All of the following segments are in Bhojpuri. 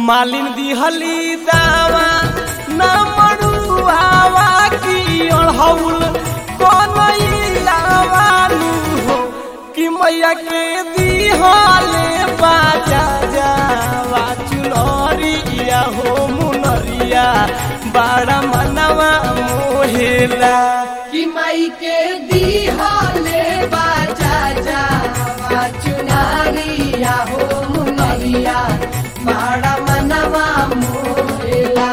मालिन दिहली दावा न मरुआवा की अड़हुल कनैलावानु हो कि मैया के दिहले बाजा जावा चुनरिया हो मुनरिया बड़ा मनवा मोहेला कि माई के दिहले बाजा जावा चुनरिया हो मुनरिया बड़ा मनवा मोहेला।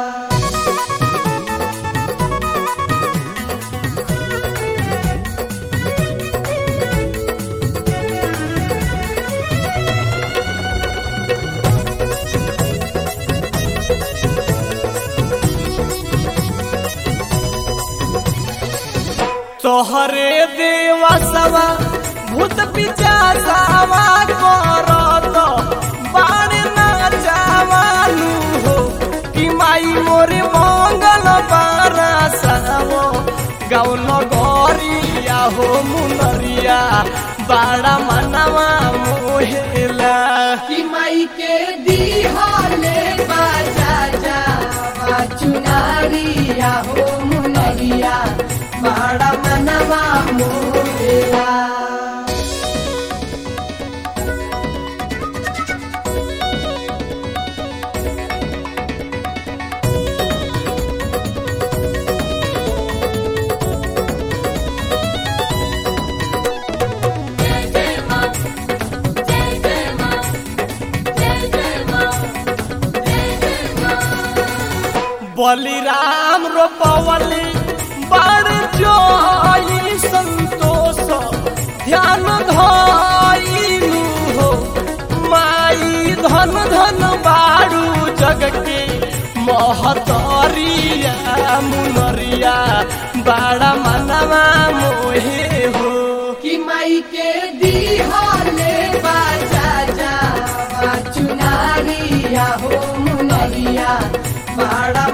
तोहरे देवा सवा भूत पिचासावा करत बाणे नाचावानु हो कि माई मोरे मंगल बारासावो गाँव नगरिया हो मुनरिया बड़ा मनवा मोहेला कि माई के दिहले बाजा जावा चुनरिया हो मुनरिया बड़ा मनवा मोहेला। बलिराम रोपवली बड़ जोई संतोष ध्यान धइनु हो माई धन धन बारू जग के महतरिया मुनरिया बड़ा मनवा मोहे हो कि माई के दिहले बाजा जावा चुनरिया हो मुनरिया बड़ा